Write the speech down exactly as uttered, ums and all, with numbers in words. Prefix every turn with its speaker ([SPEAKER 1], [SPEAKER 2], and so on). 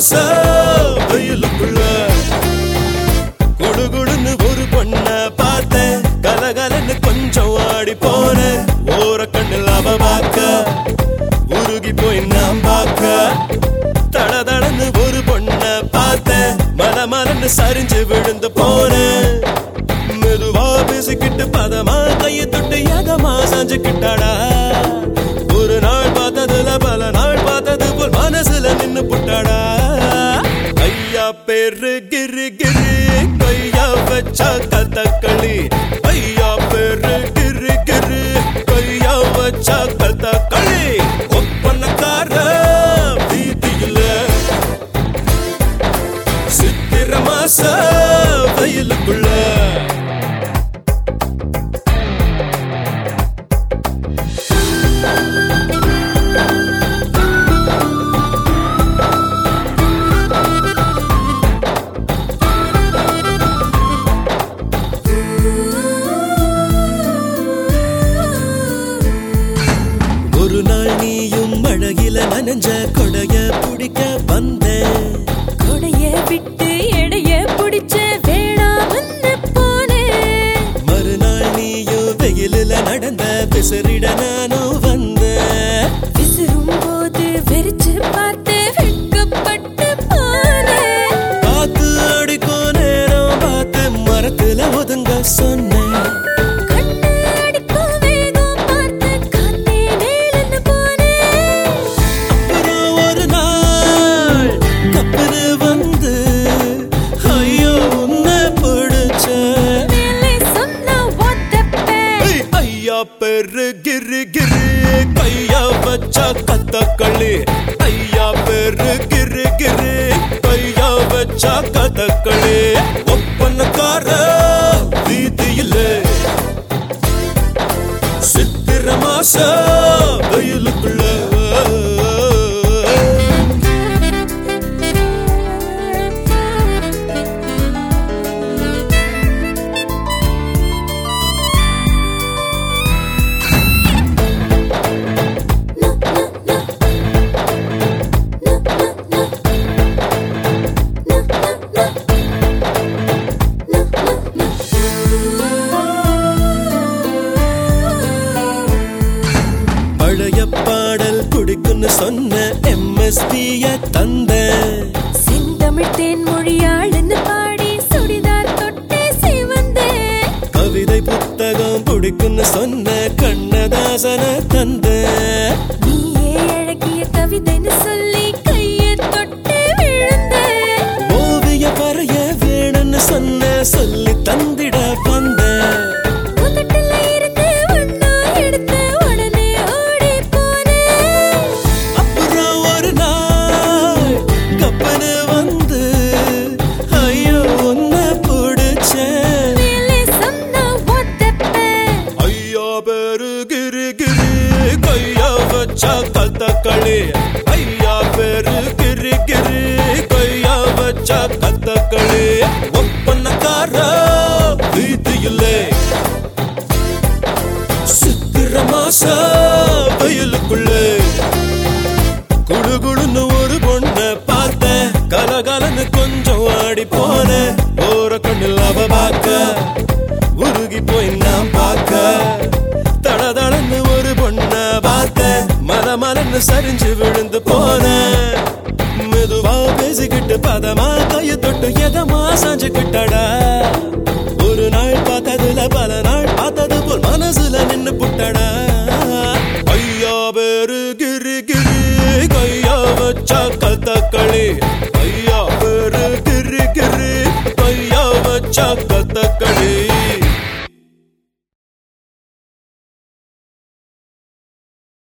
[SPEAKER 1] வெயிலுக்குள்ள குடுகுடுன்னு ஒரு பொண்ண பார்த்தேன். கலகலன்னு கொஞ்சம் ஆடி போனேன். ஓர கண்ணில் அவ பார்க்க உருகி போய் நான் பார்க்க. தடதடன்னு ஒரு பொண்ண பார்த்தேன். மல மலன்னு சரிஞ்சு விழுந்து போனேன். மெதுவா பேசிக்கிட்டு பதமா கையை தொட்டு எதமா சாஞ்சுக்கிட்டாடா. ஒரு நாள் பார்த்ததுல பல நாள் பார்த்தது போல் மனசுல நின்னு புட்டாடா. ஐயா பேரு கிரு கிரு கையா வச்சா கதகளி. ஐயா பேரு கிரு கிரு கையா வச்சா கதகளி. ஒப்பனக்கார வீதியில சித்திர மாச வெயிலுக்குள்ள ஒரு நாள் நீயும் மழையில நனைஞ்ச கொடைய பிடிக்க வந்தேன்.
[SPEAKER 2] கொடைய விட்டு எடைய பிடிச்ச வேணாமன்னு போனேன்.
[SPEAKER 1] மறுநாள் நீயும் வெயிலில நடந்த விசிறிட நானும் வந்தேன்.
[SPEAKER 2] விசிறும் போது வெறிச்சு பார்த்து வெட்கப்பட்டு போனேன்.
[SPEAKER 1] காத்து அடிக்கும் நேரம் பார்த்து மரத்துல ஒதுங்க சொன்னேன். பேரு கிரு கிரு கையா வச்சா கதகளி. ஐயா பேரு கிரு கிரு கையா வச்சா கதகளி. ஒப்பனக்கார வீதியில சித்திர மாச வெயிலுக்குள்ள பழைய பாடல் குடிக்குன்னு சொன்ன எம்எஸ்பிய தந்த.
[SPEAKER 2] செந்தமிழ் தேன் மொழியாளுன்னு பாடி சுடிதார் தொட்டே சிவந்த.
[SPEAKER 1] கவிதை புத்தகம் குடிக்குன்னு சொன்ன கண்ணதாசன தந்த.
[SPEAKER 2] நீயே அழகிய கவிதைன்னு சொல்லி கையை தொட்டு விழுந்த.
[SPEAKER 1] ஓவிய வரைய வேணும்னு சொன்ன சொல்லி தந்திட வந்த. கதகளி. ஐயா பேரு கிரு கிரு கையா வச்சா கதகளி. ஒப்பனக்கார வீதியில சித்திர மாச வெயிலுக்குள்ள குடுகுடுன்னு ஒரு பொண்ண பார்த்தேன். கலகலன்னு கொஞ்சம் ஆடி போனேன். ஓர கண்ணில் அவ பார்க்க உருகி போய் நான் பார்க்க. தடதடன்னு ஒரு பொண்ண பார்த்தேன். மல மலன்னு சரிஞ்சு விழுந்து போனேன். மெதுவா பேசிக்கிட்டு பதமா கையை தொட்டு எதமா சாஞ்சுக்கிட்டடா. ஒரு நாள் பார்த்ததுல பல